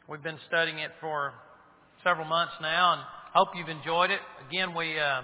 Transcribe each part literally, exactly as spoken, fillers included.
We've been studying it for several months now, and hope you've enjoyed it. Again, we uh,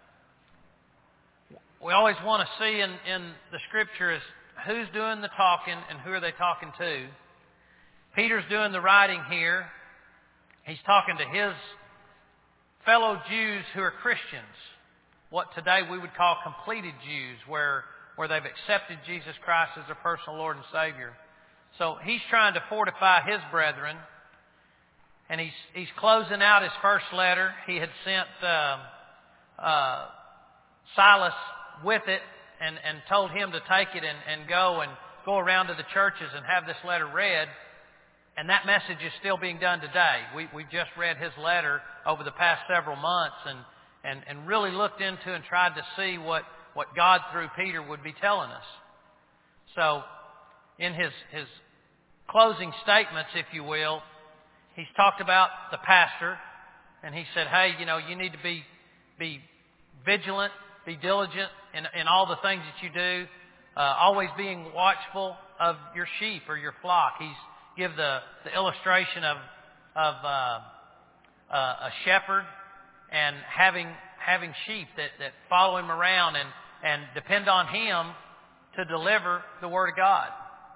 we always want to see in, in the Scripture is who's doing the talking and who are they talking to. Peter's doing the writing here. He's talking to his fellow Jews who are Christians, what today we would call completed Jews, where, where they've accepted Jesus Christ as their personal Lord and Savior. So he's trying to fortify his brethren, and he's, he's closing out his first letter. He had sent uh, uh, Silas with it and, and told him to take it and, and go and go around to the churches and have this letter read. And that message is still being done today. We, we just read his letter over the past several months and, and, and really looked into and tried to see what, what God through Peter would be telling us. So in his, his closing statements, if you will, he's talked about the pastor, and he said, hey, you know, you need to be, be vigilant, be diligent in, in all the things that you do, uh, always being watchful of your sheep or your flock. He's give the, the illustration of, of uh, uh, a shepherd and having having sheep that, that follow him around and, and depend on him to deliver the Word of God.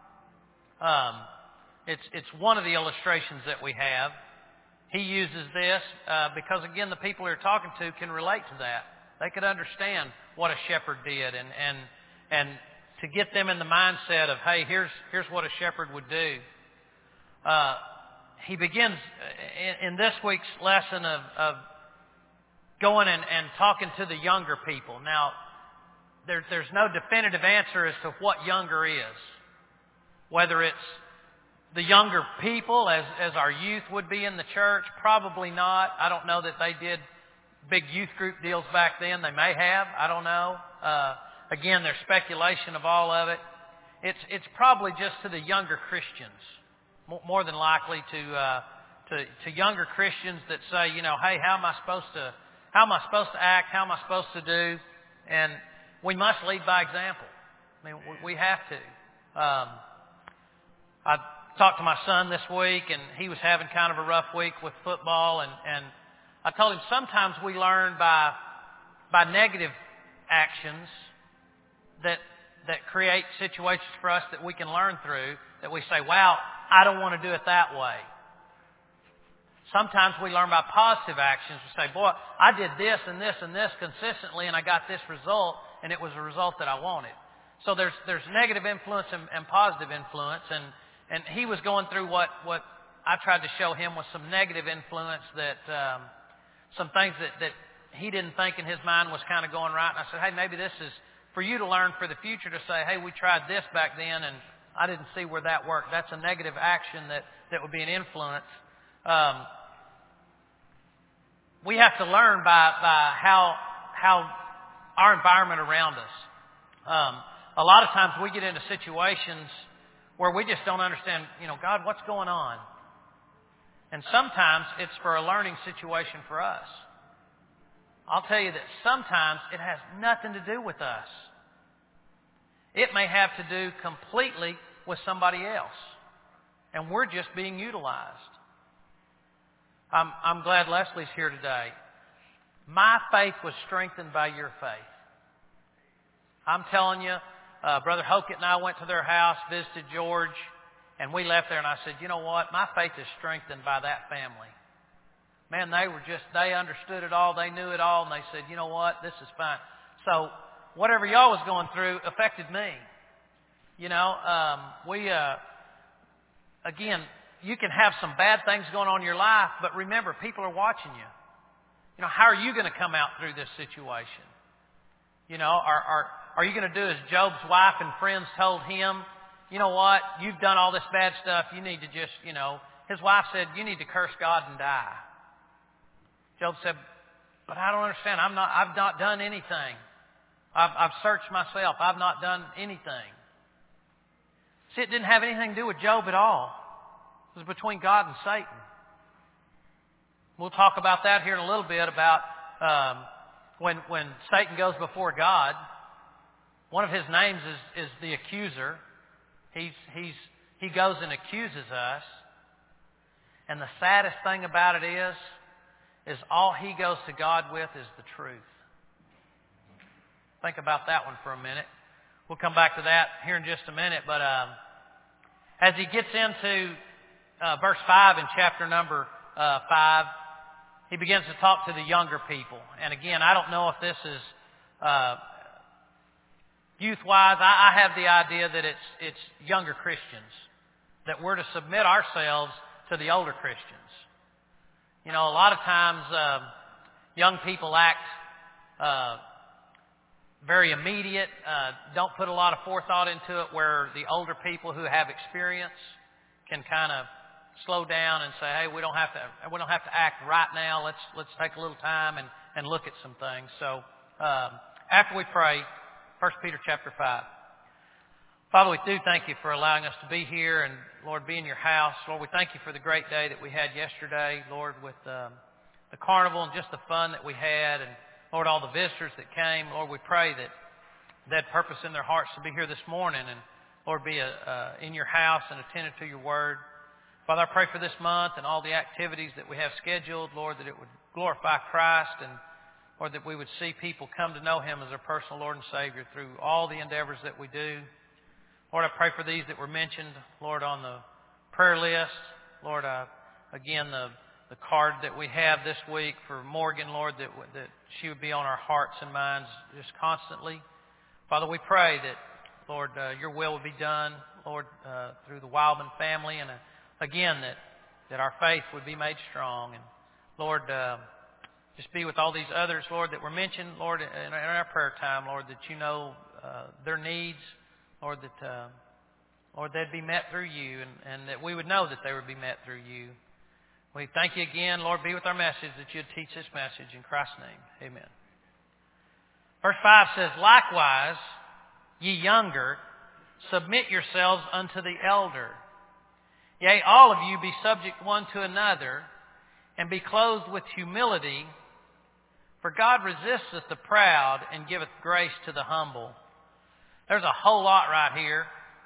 Um, it's it's one of the illustrations that we have. He uses this uh, because, again, the people you're talking to can relate to that. They could understand what a shepherd did, and and and to get them in the mindset of, hey, here's here's what a shepherd would do. Uh, he begins in, in this week's lesson of, of going and, and talking to the younger people. Now, there, there's no definitive answer as to what younger is. Whether it's the younger people, as, as our youth would be in the church, probably not. I don't know that they did big youth group deals back then. They may have. I don't know. Uh, again, there's speculation of all of it. It's, it's probably just to the younger Christians. More than likely to, uh, to to younger Christians that say, you know, hey, how am I supposed to how am I supposed to act? How am I supposed to do? And we must lead by example. I mean, we, we have to. Um, I talked to my son this week, and he was having kind of a rough week with football, and, and I told him sometimes we learn by by negative actions that that create situations for us that we can learn through. That we say, wow, I don't want to do it that way. Sometimes we learn by positive actions. We say, boy, I did this and this and this consistently, and I got this result, and it was a result that I wanted. So there's there's negative influence and, and positive influence, and, and he was going through what, what I tried to show him was some negative influence, that um, some things that, that he didn't think in his mind was kind of going right. And I said, hey, maybe this is for you to learn for the future, to say, hey, we tried this back then, and I didn't see where that worked. That's a negative action that, that would be an influence. Um, we have to learn by, by how, how our environment around us. Um, a lot of times we get into situations where we just don't understand, you know, God, what's going on? And sometimes it's for a learning situation for us. I'll tell you that sometimes it has nothing to do with us. It may have to do completely with somebody else. And we're just being utilized. I'm, I'm glad Leslie's here today. My faith was strengthened by your faith. I'm telling you, uh, Brother Hokett and I went to their house, visited George, and we left there, and I said, you know what? My faith is strengthened by that family. Man, they were just, they understood it all, they knew it all, and they said, you know what? This is fine. So, whatever y'all was going through affected me. You know, um, we, uh, again, you can have some bad things going on in your life, but remember, people are watching you. You know, how are you going to come out through this situation? You know, are, are, are you going to do as Job's wife and friends told him, you know what, you've done all this bad stuff, you need to just, you know, his wife said, you need to curse God and die. Job said, but I don't understand, I'm not, I've not done anything. I've, I've searched myself. I've not done anything. See, it didn't have anything to do with Job at all. It was between God and Satan. We'll talk about that here in a little bit, about um, when when Satan goes before God. One of his names is, is the accuser. He's he's he goes and accuses us. And the saddest thing about it is, is all he goes to God with is the truth. Think about that one for a minute. We'll come back to that here in just a minute. But um, as he gets into uh, verse five in chapter number uh, five, he begins to talk to the younger people. And again, I don't know if this is uh, youth-wise. I, I have the idea that it's it's younger Christians, that we're to submit ourselves to the older Christians. You know, a lot of times uh, young people act uh, very immediate, uh, don't put a lot of forethought into it, where the older people who have experience can kind of slow down and say, hey, we don't have to we don't have to act right now. Let's let's take a little time and, and look at some things. So um, after we pray, First Peter chapter five. Father, we do thank you for allowing us to be here and, Lord, be in your house. Lord, we thank you for the great day that we had yesterday, Lord, with um, the carnival and just the fun that we had, and, Lord, all the visitors that came. Lord, we pray that they had purpose in their hearts to be here this morning and, Lord, be a, uh, in your house and attentive to your word. Father, I pray for this month and all the activities that we have scheduled, Lord, that it would glorify Christ and, Lord, that we would see people come to know him as their personal Lord and Savior through all the endeavors that we do. Lord, I pray for these that were mentioned, Lord, on the prayer list. Lord, uh, again, the, the card that we have this week for Morgan, Lord, that, that she would be on our hearts and minds just constantly. Father, we pray that, Lord, uh, your will would be done, Lord, uh, through the Wildman family. And uh, again, that, that our faith would be made strong. And Lord, uh, just be with all these others, Lord, that were mentioned, Lord, in, in our prayer time, Lord, that you know uh, their needs. Lord, that uh, Lord, they'd be met through you, and, and that we would know that they would be met through you. We thank you again, Lord, be with our message, that you'd teach this message. In Christ's name, amen. Verse five says, likewise, ye younger, submit yourselves unto the elder. Yea, all of you be subject one to another, and be clothed with humility, for God resisteth the proud, and giveth grace to the humble. There's a whole lot right here.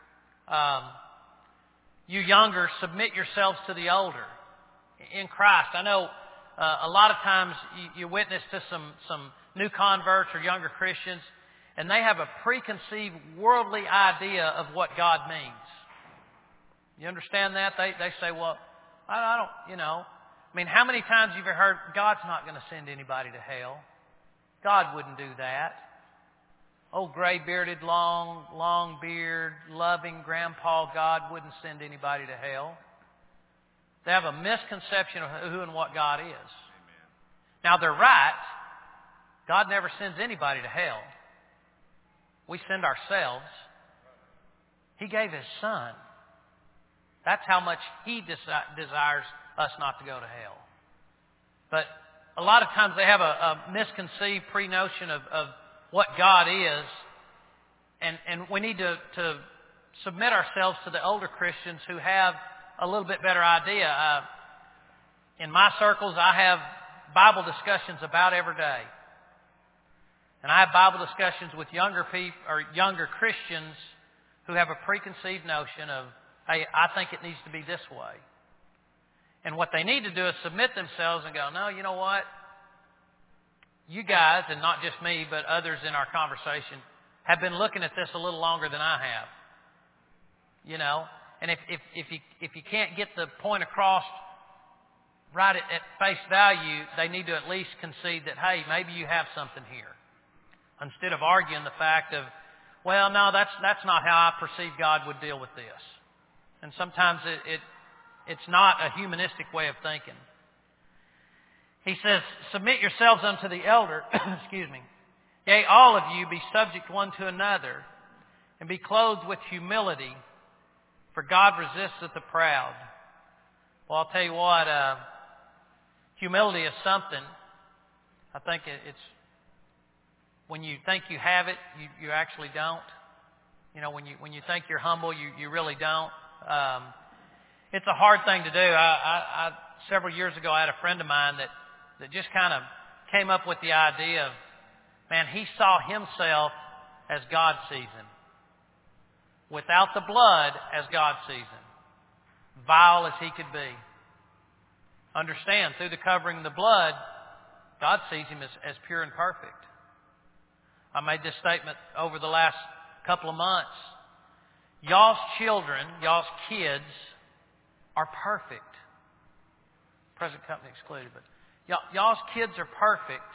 Um, you younger, submit yourselves to the older in Christ. I know uh, a lot of times you, you witness to some, some new converts or younger Christians, and they have a preconceived worldly idea of what God means. You understand that? They they say, well, I, I don't, you know. I mean, how many times have you ever heard, God's not going to send anybody to hell? God wouldn't do that. Oh, gray-bearded, long, long beard, loving grandpa God wouldn't send anybody to hell. They have a misconception of who and what God is. Amen. Now, they're right. God never sends anybody to hell. We send ourselves. He gave His Son. That's how much He desi- desires us not to go to hell. But a lot of times they have a, a misconceived pre-notion of, of what God is, and, and we need to, to submit ourselves to the older Christians who have a little bit better idea. Uh, in my circles, I have Bible discussions about every day. And I have Bible discussions with younger people or younger Christians who have a preconceived notion of, hey, I think it needs to be this way. And what they need to do is submit themselves and go, no, you know what? You guys, and not just me, but others in our conversation, have been looking at this a little longer than I have. You know? And if, if, if, you, if you can't get the point across right at, at face value, they need to at least concede that, hey, maybe you have something here. Instead of arguing the fact of, well, no, that's, that's not how I perceive God would deal with this. And sometimes it, it it's not a humanistic way of thinking. He says, submit yourselves unto the elder, excuse me. Yea, all of you be subject one to another, and be clothed with humility, for God resisteth the proud. Well, I'll tell you what, uh, humility is something. I think it, it's, when you think you have it, you, you actually don't. You know, when you when you think you're humble, you, you really don't. Um, it's a hard thing to do. I, I, I several years ago, I had a friend of mine that that just kind of came up with the idea of, man, he saw himself as God sees him. Without the blood, as God sees him. Vile as he could be. understand through the covering of the blood, God sees him as, as pure and perfect. I made this statement over the last couple of months. Y'all's children, y'all's kids are perfect. Present company excluded, but y'all, y'all's kids are perfect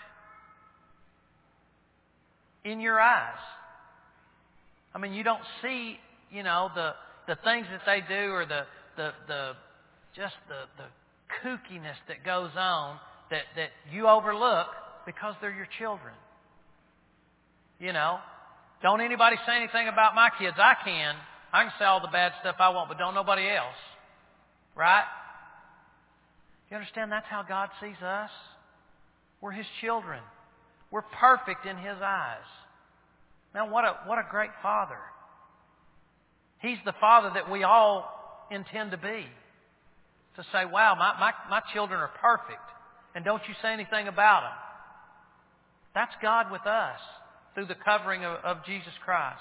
in your eyes. I mean, you don't see, you know, the the things that they do or the the the just the the kookiness that goes on that that you overlook because they're your children. You know, don't anybody say anything about my kids. I can. I can say all the bad stuff I want, but don't nobody else. Right? You understand that's how God sees us? We're His children. We're perfect in His eyes. Man, what a what a great Father. He's the Father that we all intend to be. To say, wow, my, my, my children are perfect. And don't you say anything about them. That's God with us through the covering of, of Jesus Christ.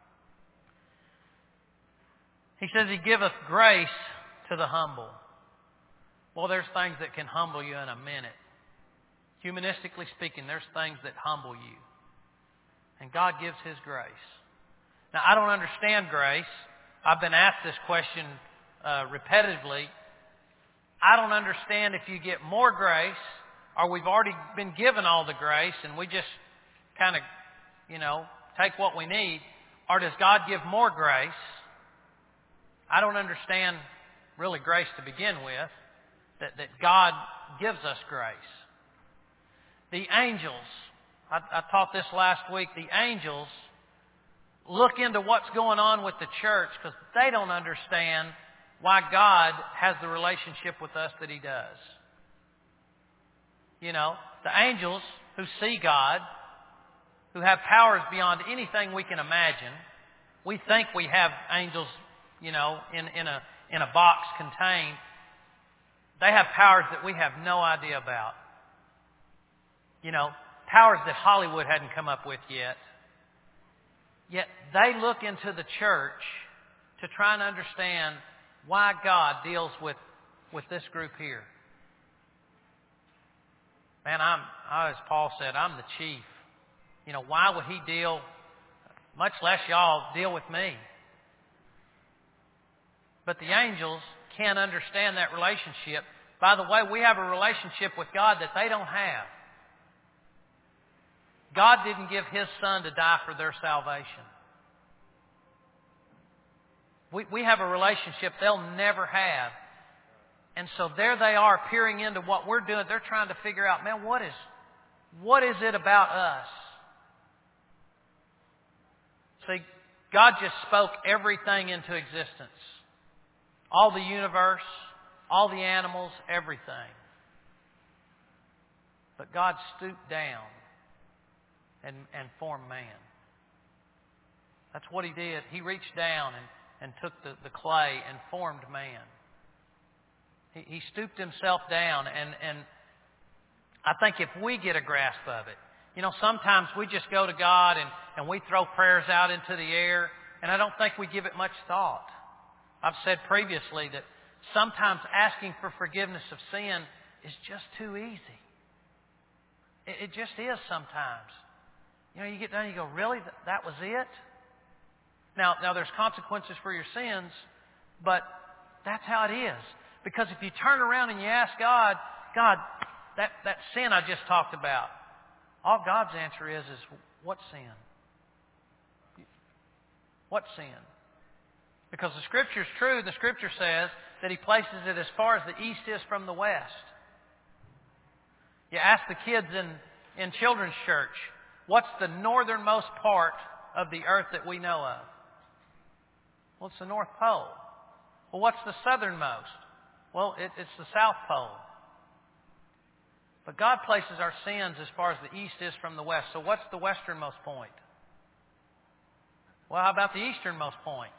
He says He giveth grace to the humble. Well, there's things that can humble you in a minute. Humanistically speaking, there's things that humble you. And God gives His grace. Now, I don't understand grace. I've been asked this question uh, repetitively. I don't understand if you get more grace or we've already been given all the grace and we just kind of, you know, take what we need, or does God give more grace? I don't understand really grace to begin with, that, that God gives us grace. The angels, I, I taught this last week, the angels look into what's going on with the church because they don't understand why God has the relationship with us that He does. You know, the angels who see God, who have powers beyond anything we can imagine, we think we have angels, you know, in, in a in a box contained. They have powers that we have no idea about. You know, powers that Hollywood hadn't come up with yet. Yet they look into the church to try and understand why God deals with, with this group here. Man, I'm, as Paul said, I'm the chief. You know, why would He deal, much less y'all deal with me? But the angels can't understand that relationship. By the way, we have a relationship with God that they don't have. God didn't give His Son to die for their salvation. We, we have a relationship they'll never have. And so there they are peering into what we're doing. They're trying to figure out, man, what is, what is it about us? See, God just spoke everything into existence. All the universe, all the animals, everything. But God stooped down and, and formed man. That's what He did. He reached down and, and took the, the clay and formed man. He, he stooped Himself down, and, and I think if we get a grasp of it, you know, sometimes we just go to God and, and we throw prayers out into the air, and I don't think we give it much thought. I've said previously that sometimes asking for forgiveness of sin is just too easy. It, it just is sometimes. You know, you get done and you go, really? That was it? Now, now there's consequences for your sins, but that's how it is. Because if you turn around and you ask God, God, that, that sin I just talked about, all God's answer is, is what sin? What sin? Because the Scripture is true. The Scripture says that He places it as far as the east is from the west. You ask the kids in, in children's church, what's the northernmost part of the earth that we know of? Well, it's the North Pole. Well, what's the southernmost? Well, it, it's the South Pole. But God places our sins as far as the east is from the west. So what's the westernmost point? Well, how about the easternmost point?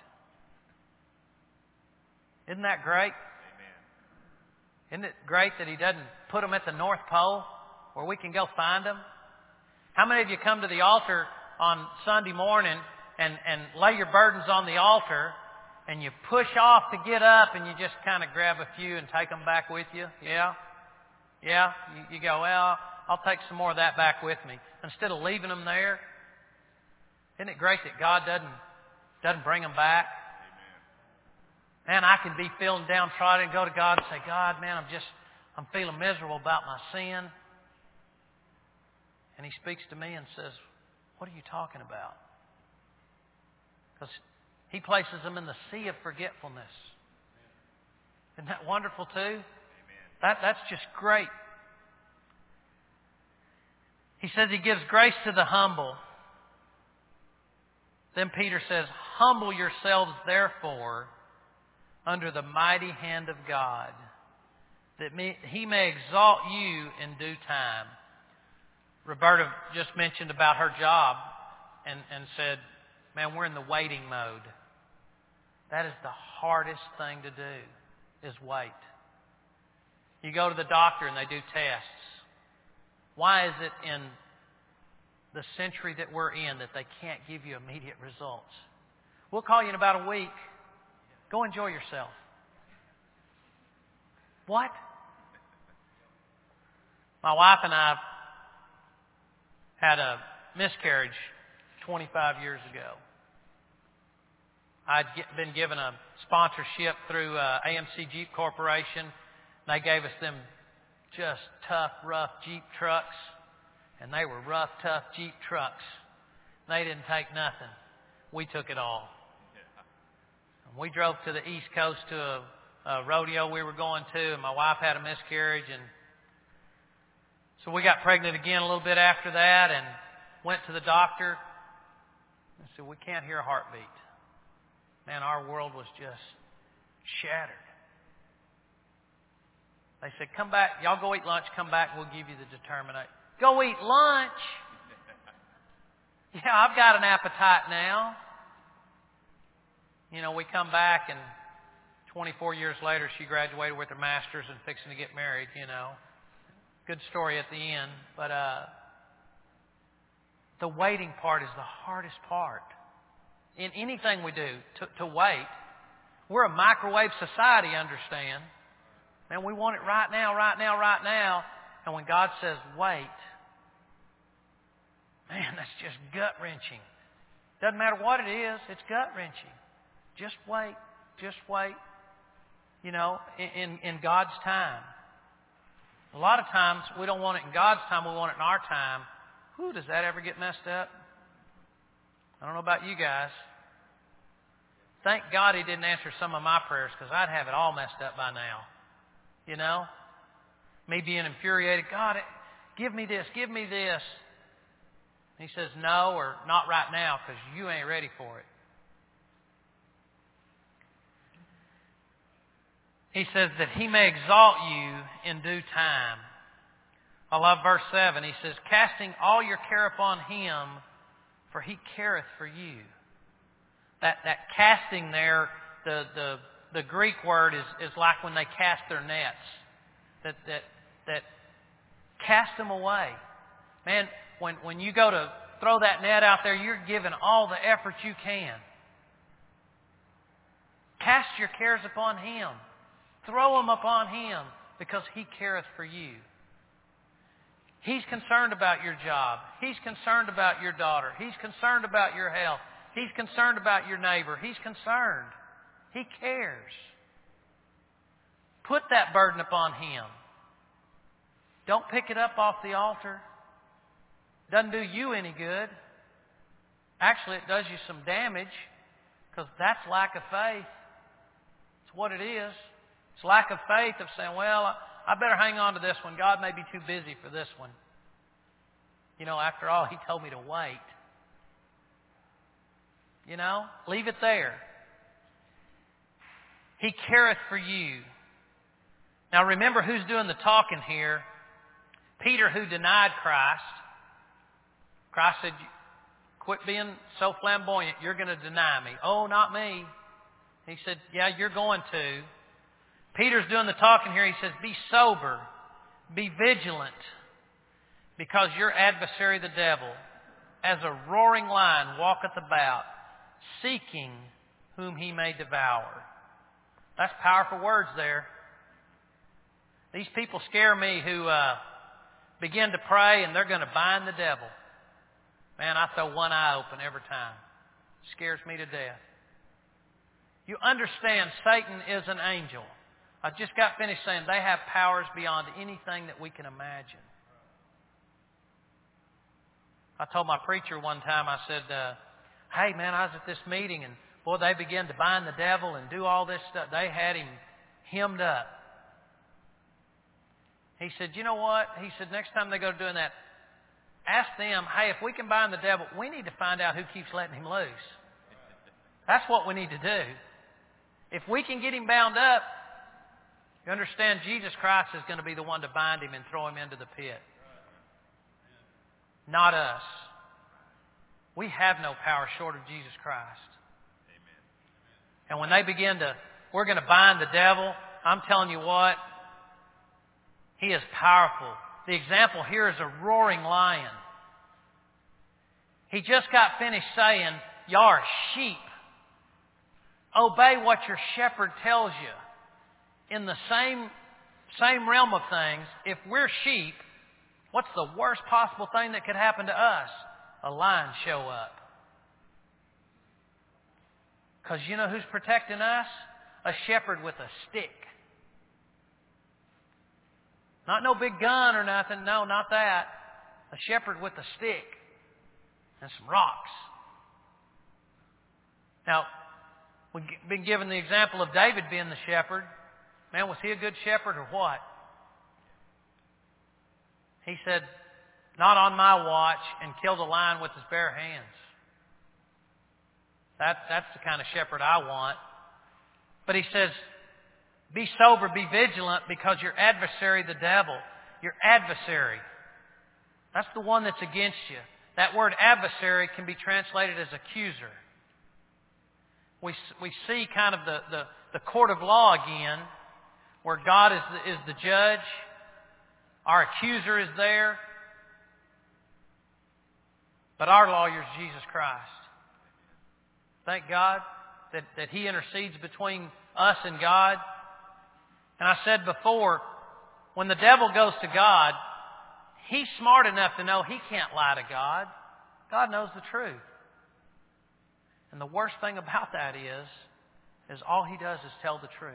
Isn't that great? Amen. Isn't it great that He doesn't put them at the North Pole where we can go find them? How many of you come to the altar on Sunday morning and, and lay your burdens on the altar and you push off to get up and you just kind of grab a few and take them back with you? Yeah? Yeah? You, you go, well, I'll take some more of that back with me. Instead of leaving them there, isn't it great that God doesn't, doesn't bring them back? Man, I can be feeling downtrodden and go to God and say, God, man, I'm just, I'm feeling miserable about my sin. And He speaks to me and says, what are you talking about? Because He places them in the sea of forgetfulness. Isn't that wonderful too? Amen. That, that's just great. He says He gives grace to the humble. Then Peter says, humble yourselves therefore under the mighty hand of God, that me, He may exalt you in due time. Roberta just mentioned about her job and, and said, man, we're in the waiting mode. That is the hardest thing to do, is wait. You go to the doctor and they do tests. Why is it in the century that we're in that they can't give you immediate results? We'll call you in about a week. Go enjoy yourself. What? My wife and I had a miscarriage twenty-five years ago. I'd been given a sponsorship through uh, A M C Jeep Corporation. They gave us them just tough, rough Jeep trucks. And they were rough, tough Jeep trucks. They didn't take nothing. We took it all. We drove to the East Coast to a, a rodeo we were going to, and my wife had a miscarriage, and so we got pregnant again a little bit after that, and went to the doctor and said, we can't hear a heartbeat. Man, our world was just shattered. They said, come back, y'all go eat lunch, come back, we'll give you the determination. Go eat lunch? Yeah, I've got an appetite now. You know, we come back and twenty-four years later she graduated with her master's and fixing to get married, you know. Good story at the end. But uh, the waiting part is the hardest part. In anything we do, to, to wait. We're a microwave society, understand. Man, we want it right now, right now, right now. And when God says wait, man, that's just gut-wrenching. Doesn't matter what it is, it's gut-wrenching. Just wait. Just wait. You know, in, in God's time. A lot of times we don't want it in God's time, we want it in our time. Whew, does that ever get messed up? I don't know about you guys. Thank God He didn't answer some of my prayers, because I'd have it all messed up by now. You know? Me being infuriated, God, give me this, give me this. He says no, or not right now, because you ain't ready for it. He says that He may exalt you in due time. I love verse seven. He says, casting all your care upon Him, for He careth for you. That that casting there, the the, the Greek word is, is like when they cast their nets. That that that cast them away. Man, when when you go to throw that net out there, you're giving all the effort you can. Cast your cares upon Him. Throw them upon Him, because He careth for you. He's concerned about your job. He's concerned about your daughter. He's concerned about your health. He's concerned about your neighbor. He's concerned. He cares. Put that burden upon Him. Don't pick it up off the altar. Doesn't do you any good. Actually, it does you some damage, because that's lack of faith. It's what it is. It's lack of faith of saying, well, I better hang on to this one. God may be too busy for this one. You know, after all, He told me to wait. You know, leave it there. He careth for you. Now remember who's doing the talking here. Peter, who denied Christ. Christ said, quit being so flamboyant. You're going to deny me. Oh, not me. He said, yeah, you're going to. Peter's doing the talking here. He says, be sober, be vigilant, because your adversary the devil, as a roaring lion, walketh about, seeking whom he may devour. That's powerful words there. These people scare me who uh, begin to pray and they're going to bind the devil. Man, I throw one eye open every time. It scares me to death. You understand Satan is an angel. I just got finished saying they have powers beyond anything that we can imagine. I told my preacher one time, I said, uh, hey man, I was at this meeting and boy, they began to bind the devil and do all this stuff. They had him hemmed up. He said, you know what? He said, next time they go doing that, ask them, hey, if we can bind the devil, we need to find out who keeps letting him loose. That's what we need to do. If we can get him bound up, you understand Jesus Christ is going to be the one to bind him and throw him into the pit. Not us. We have no power short of Jesus Christ. And when they begin to, we're going to bind the devil, I'm telling you what, he is powerful. The example here is a roaring lion. He just got finished saying, y'all are sheep. Obey what your shepherd tells you. In the same, same realm of things, if we're sheep, what's the worst possible thing that could happen to us? A lion show up. Because you know who's protecting us? A shepherd with a stick. Not no big gun or nothing. No, not that. A shepherd with a stick and some rocks. Now, we've been given the example of David being the shepherd. Man, was he a good shepherd or what? He said, not on my watch, and killed a lion with his bare hands. That, that's the kind of shepherd I want. But he says, be sober, be vigilant, because your adversary, the devil, your adversary, that's the one that's against you. That word adversary can be translated as accuser. We, we see kind of the, the, the court of law again, where God is the, is the judge. Our accuser is there. But our lawyer is Jesus Christ. Thank God that, that He intercedes between us and God. And I said before, when the devil goes to God, he's smart enough to know he can't lie to God. God knows the truth. And the worst thing about that is, is all he does is tell the truth.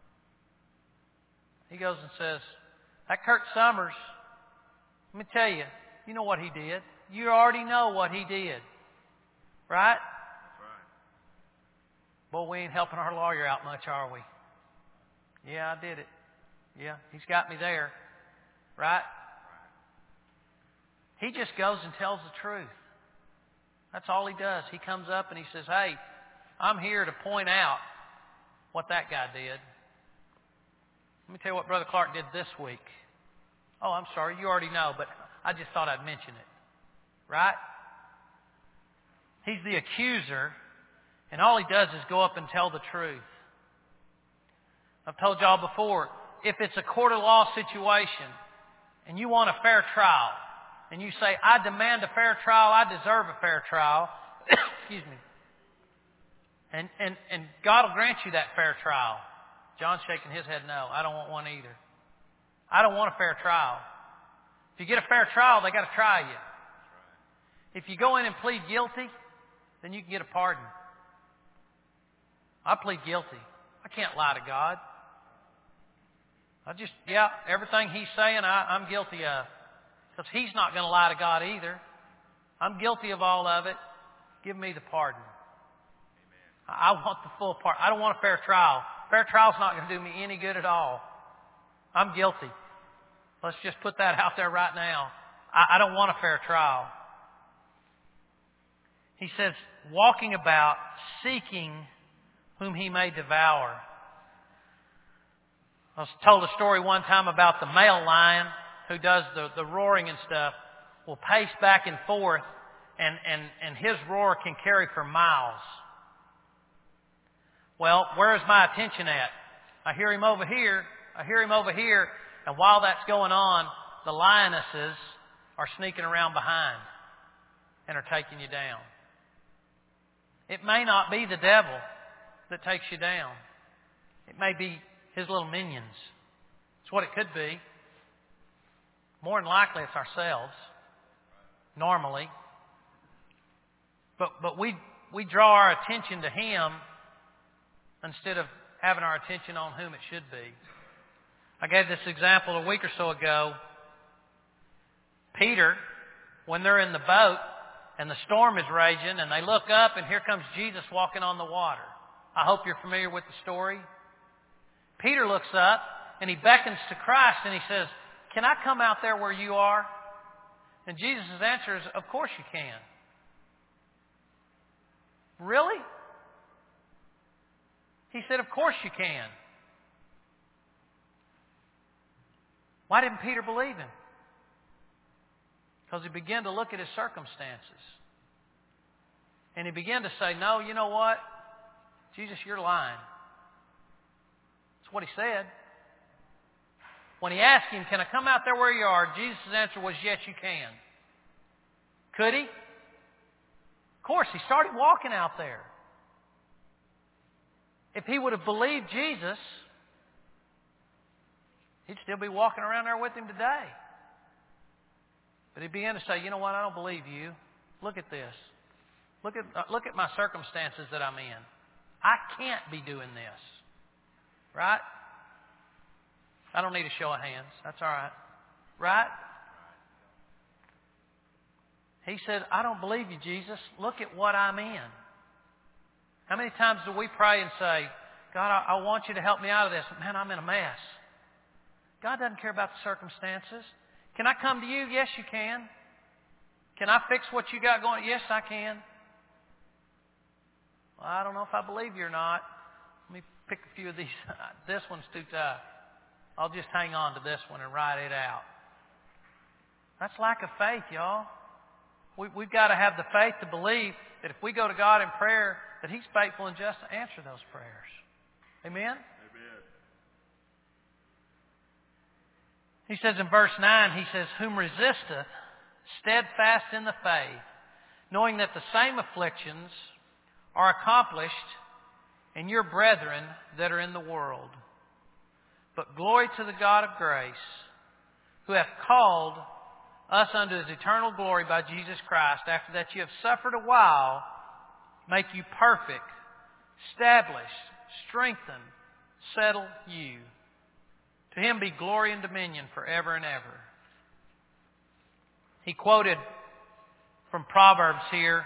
He goes and says, that Kurt Summers, let me tell you, you know what he did. You already know what he did. Right? That's right. Boy, we ain't helping our lawyer out much, are we? Yeah, I did it. Yeah, he's got me there. Right? He just goes and tells the truth. That's all he does. He comes up and he says, hey, I'm here to point out what that guy did. Let me tell you what Brother Clark did this week. Oh, I'm sorry, you already know, but I just thought I'd mention it. Right? He's the accuser, and all he does is go up and tell the truth. I've told y'all before, if it's a court of law situation and you want a fair trial, and you say, I demand a fair trial, I deserve a fair trial, excuse me, and, and, and God will grant you that fair trial. John's shaking his head no, I don't want one either. I don't want a fair trial. If you get a fair trial, they got to try you. If you go in and plead guilty, then you can get a pardon. I plead guilty. I can't lie to God. I just, yeah, everything he's saying, I, I'm guilty of. Because he's not going to lie to God either. I'm guilty of all of it. Give me the pardon. Amen. I want the full pardon. I don't want a fair trial. Fair trial's not going to do me any good at all. I'm guilty. Let's just put that out there right now. I, I don't want a fair trial. He says, walking about, seeking whom he may devour. I was told a story one time about the male lion who does the, the roaring and stuff, will pace back and forth, and, and, and his roar can carry for miles. Well, where is my attention at? I hear him over here, I hear him over here, and while that's going on, the lionesses are sneaking around behind and are taking you down. It may not be the devil. that takes you down. It may be his little minions. It's what it could be. More than likely, it's ourselves. Normally. But but we we draw our attention to him instead of having our attention on whom it should be. I gave this example a week or so ago. Peter, when they're in the boat and the storm is raging and they look up and here comes Jesus walking on the water. I hope you're familiar with the story. Peter looks up and he beckons to Christ and he says, "Can I come out there where you are?" And Jesus' answer is, "Of course you can." Really? He said, "Of course you can." Why didn't Peter believe him? Because he began to look at his circumstances. And he began to say, "No, you know what? Jesus, you're lying." That's what he said. When he asked him, "Can I come out there where you are?" Jesus' answer was, "Yes, you can." Could he? Of course, he started walking out there. If he would have believed Jesus, he'd still be walking around there with him today. But he began to say, "You know what? I don't believe you. Look at this. Look at, uh, look at my circumstances that I'm in. I can't be doing this." Right? I don't need a show of hands. That's all right. Right? He said, "I don't believe you, Jesus. Look at what I'm in." How many times do we pray and say, "God, I, I want you to help me out of this. Man, I'm in a mess." God doesn't care about the circumstances. Can I come to you? Yes, you can. Can I fix what you got going? Yes, I can. Well, I don't know if I believe you or not. Let me pick a few of these. This one's too tough. I'll just hang on to this one and write it out. That's lack of faith, y'all. We, we've got to have the faith to believe that if we go to God in prayer, that He's faithful and just to answer those prayers. Amen? Amen. He says in verse nine, he says, "Whom resisteth steadfast in the faith, knowing that the same afflictions are accomplished in your brethren that are in the world. But glory to the God of grace, who hath called us unto His eternal glory by Jesus Christ, after that you have suffered a while, make you perfect, establish, strengthen, settle you. To Him be glory and dominion forever and ever." He quoted from Proverbs here,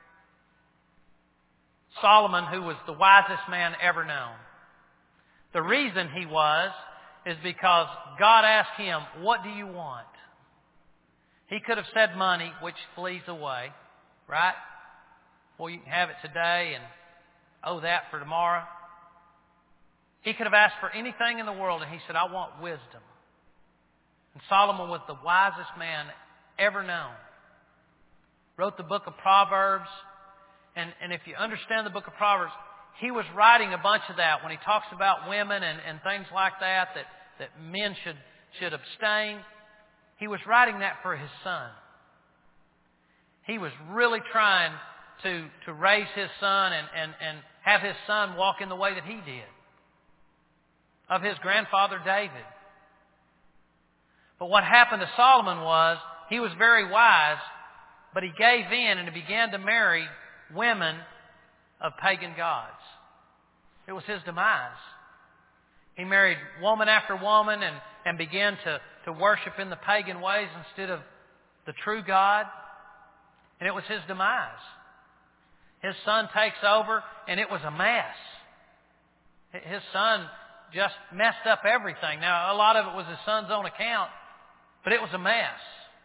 Solomon, who was the wisest man ever known. The reason he was is because God asked him, "What do you want?" He could have said money, which flees away, right? Well, you can have it today and owe that for tomorrow. He could have asked for anything in the world, and he said, "I want wisdom." And Solomon was the wisest man ever known. Wrote the book of Proverbs. And, and if you understand the book of Proverbs, he was writing a bunch of that when he talks about women and, and things like that, that, that men should, should abstain. He was writing that for his son. He was really trying to, to raise his son and, and, and have his son walk in the way that he did, of his grandfather David. But what happened to Solomon was, he was very wise, but he gave in and he began to marry women of pagan gods. It was his demise. He married woman after woman and, and began to, to worship in the pagan ways instead of the true God. And it was his demise. His son takes over and it was a mess. His son just messed up everything. Now, a lot of it was his son's own account, but it was a mess.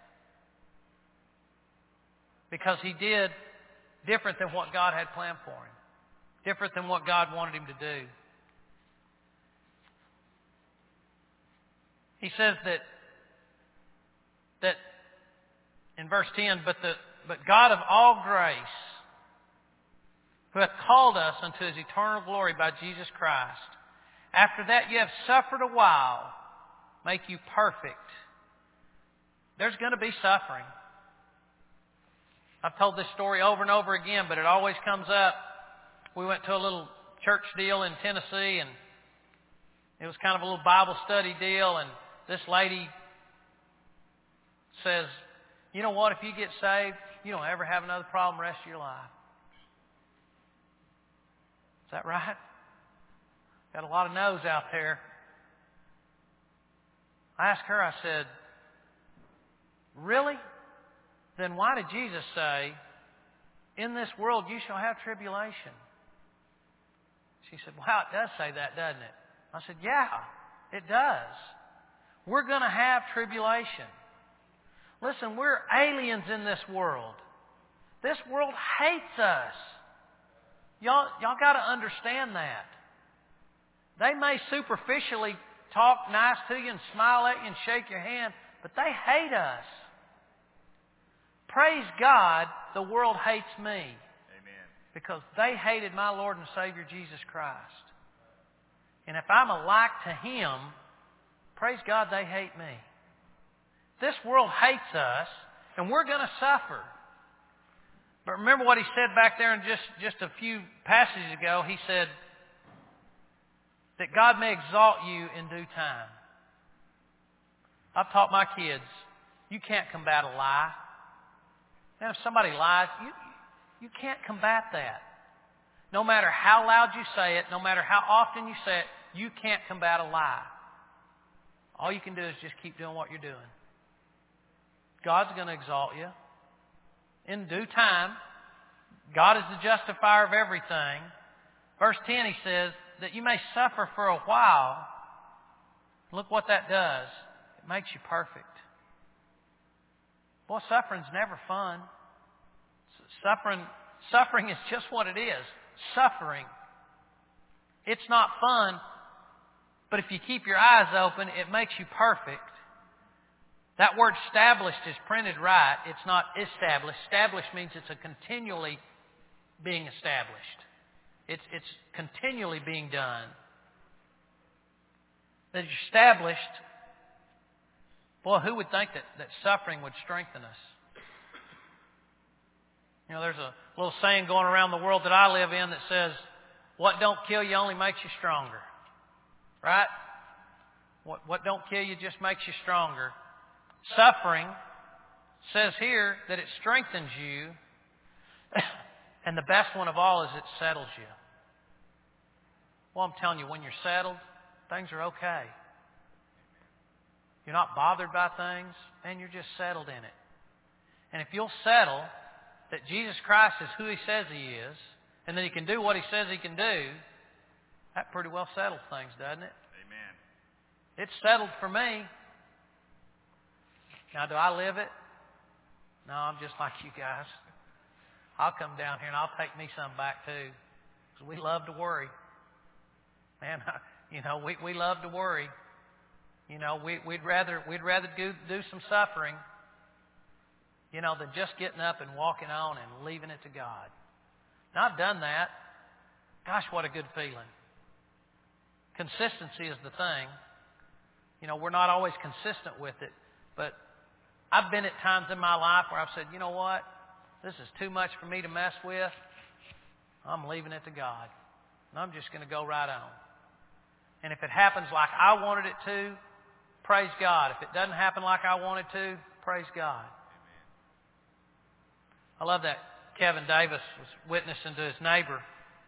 Because he did different than what God had planned for him. Different than what God wanted him to do. He says that, that in verse ten, but, the, but God of all grace, who hath called us unto His eternal glory by Jesus Christ, after that you have suffered a while, make you perfect. There's going to be suffering. I've told this story over and over again, but it always comes up. We went to a little church deal in Tennessee, and it was kind of a little Bible study deal, and this lady says, you know what, if you get saved, you don't ever have another problem the rest of your life. Is that right? Got a lot of no's out there. I asked her, I said, really? Then why did Jesus say, in this world you shall have tribulation? She said, wow, it does say that, doesn't it? I said, yeah, it does. We're going to have tribulation. Listen, we're aliens in this world. This world hates us. Y'all, y'all got to understand that. They may superficially talk nice to you and smile at you and shake your hand, but they hate us. Praise God, the world hates me. Amen. Because they hated my Lord and Savior Jesus Christ. And if I'm a like to Him, praise God, they hate me. This world hates us, and we're going to suffer. But remember what He said back there in just, just a few passages ago. He said that God may exalt you in due time. I've taught my kids, you can't combat a lie. Now, if somebody lies, you, you can't combat that. No matter how loud you say it, no matter how often you say it, you can't combat a lie. All you can do is just keep doing what you're doing. God's going to exalt you. In due time, God is the justifier of everything. Verse ten, He says, that you may suffer for a while. Look what that does. It makes you perfect. Boy, suffering's never fun. Suffering, suffering is just what it is. Suffering. It's not fun, but if you keep your eyes open, it makes you perfect. That word established is printed right. It's not established. Established means it's a continually being established. It's, it's continually being done. That it's established. Boy, who would think that, that suffering would strengthen us? You know, there's a little saying going around the world that I live in that says, what don't kill you only makes you stronger. Right? What, what don't kill you just makes you stronger. Suffering says here that it strengthens you. And the best one of all is it settles you. Well, I'm telling you, when you're settled, things are okay. You're not bothered by things, and you're just settled in it. And if you'll settle that Jesus Christ is who He says He is, and that He can do what He says He can do, that pretty well settles things, doesn't it? Amen. It's settled for me. Now, do I live it? No, I'm just like you guys. I'll come down here and I'll take me some back too. Because we love to worry. Man, you know, we, we love to worry. You know, we, we'd rather we'd rather do, do some suffering, you know, than just getting up and walking on and leaving it to God. Now, I've done that. Gosh, what a good feeling. Consistency is the thing. You know, we're not always consistent with it, but I've been at times in my life where I've said, you know what? This is too much for me to mess with. I'm leaving it to God. And I'm just going to go right on. And if it happens like I wanted it to, praise God. If it doesn't happen like I wanted to, praise God. Amen. I love that Kevin Davis was witnessing to his neighbor.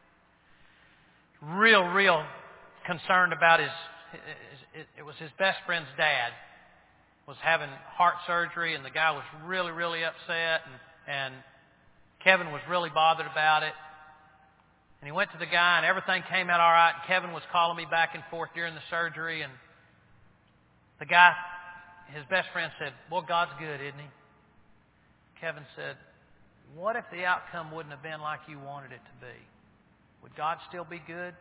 Real, real concerned about his, his it was his best friend's dad. Was having heart surgery, and the guy was really, really upset, and, and Kevin was really bothered about it. And he went to the guy, and everything came out all right, and Kevin was calling me back and forth during the surgery, and the guy, his best friend said, well, God's good, isn't He? Kevin said, what if the outcome wouldn't have been like you wanted it to be? Would God still be good?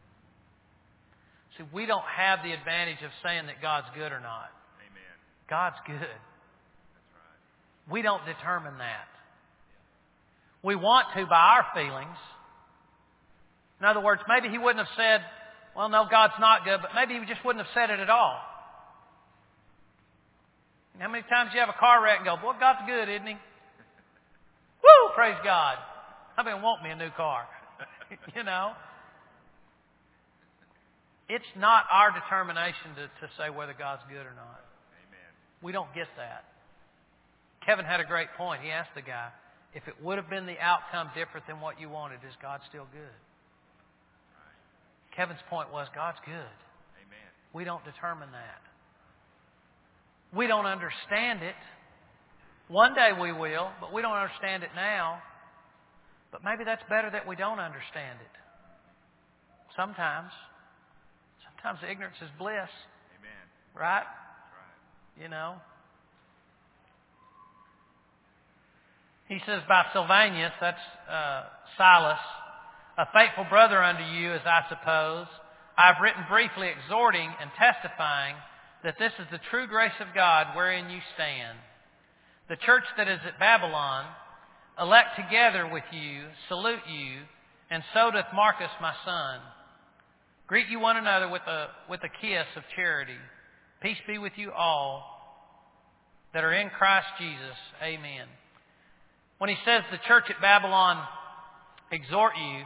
See, we don't have the advantage of saying that God's good or not. God's good. That's right. We don't determine that. We want to by our feelings. In other words, maybe He wouldn't have said, well, no, God's not good, but maybe He just wouldn't have said it at all. How many times you have a car wreck and go, boy, God's good, isn't He? Woo! Praise God. I mean, want me a new car. You know? it's not our determination to, to say whether God's good or not. Amen. We don't get that. Kevin had a great point. He asked the guy, if it would have been the outcome different than what you wanted, is God still good? Right. Kevin's point was, God's good. Amen. We don't determine that. We don't understand it. One day we will, but we don't understand it now. But maybe that's better that we don't understand it. Sometimes. Sometimes ignorance is bliss. Amen. Right? That's right. You know. He says, by Silvanus, that's uh, Silas, a faithful brother unto you, as I suppose, I have written briefly exhorting and testifying that this is the true grace of God wherein you stand. The church that is at Babylon, elect together with you, salute you, and so doth Marcus my son. Greet you one another with a, with a kiss of charity. Peace be with you all that are in Christ Jesus. Amen. When he says the church at Babylon exhort you,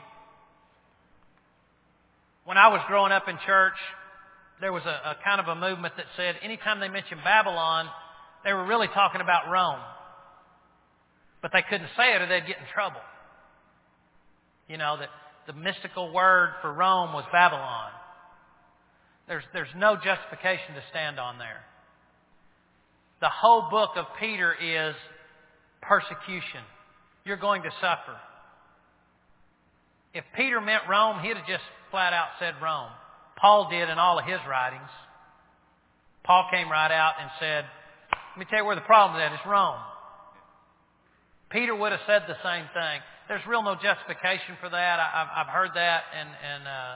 when I was growing up in church, there was a, a kind of a movement that said anytime they mentioned Babylon, they were really talking about Rome. But they couldn't say it or they'd get in trouble. You know, that the mystical word for Rome was Babylon. There's, there's no justification to stand on there. The whole book of Peter is persecution. You're going to suffer. If Peter meant Rome, he'd have just flat out said Rome. Paul did in all of his writings. Paul came right out and said, let me tell you where the problem is at. It's Rome. Peter would have said the same thing. There's real no justification for that. I, I've, I've heard that. And, and uh,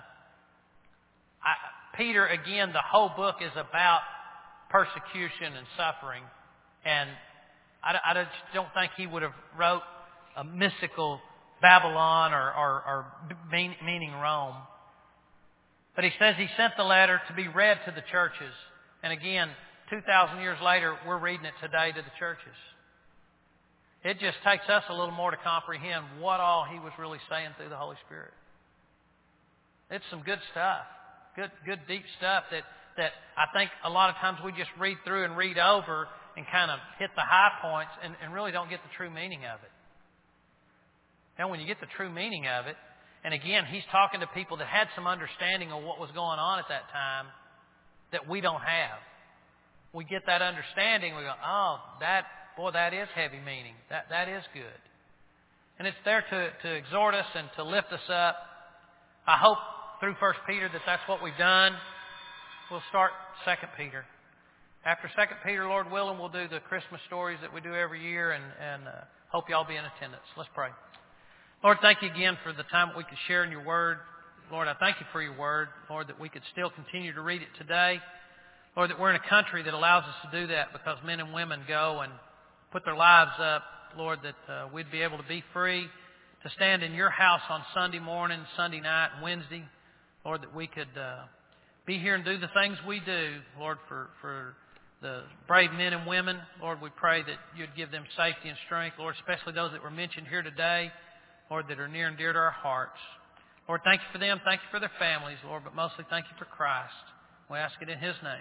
I, Peter, again, the whole book is about persecution and suffering. And I, I just don't think he would have wrote a mystical Babylon or, or, or mean, meaning Rome. But he says he sent the letter to be read to the churches. And again, two thousand years later, we're reading it today to the churches. It just takes us a little more to comprehend what all he was really saying through the Holy Spirit. It's some good stuff. Good, good deep stuff that, that I think a lot of times we just read through and read over and kind of hit the high points and, and really don't get the true meaning of it. Now, when you get the true meaning of it, and again, he's talking to people that had some understanding of what was going on at that time that we don't have. We get that understanding, we go, oh, that, boy, that is heavy meaning. That, that is good. And it's there to, to exhort us and to lift us up. I hope through First Peter that that's what we've done. We'll start Second Peter. After Second Peter, Lord willing, we'll do the Christmas stories that we do every year, and, and uh, hope you all be in attendance. Let's pray. Lord, thank you again for the time that we could share in your word. Lord, I thank you for your word. Lord, that we could still continue to read it today. Lord, that we're in a country that allows us to do that because men and women go and put their lives up. Lord, that uh, we'd be able to be free to stand in your house on Sunday morning, Sunday night, and Wednesday. Lord, that we could uh, be here and do the things we do, Lord, for, for the brave men and women. Lord, we pray that you'd give them safety and strength. Lord, especially those that were mentioned here today, Lord, that are near and dear to our hearts. Lord, thank you for them. Thank you for their families, Lord, but mostly thank you for Christ. We ask it in his name.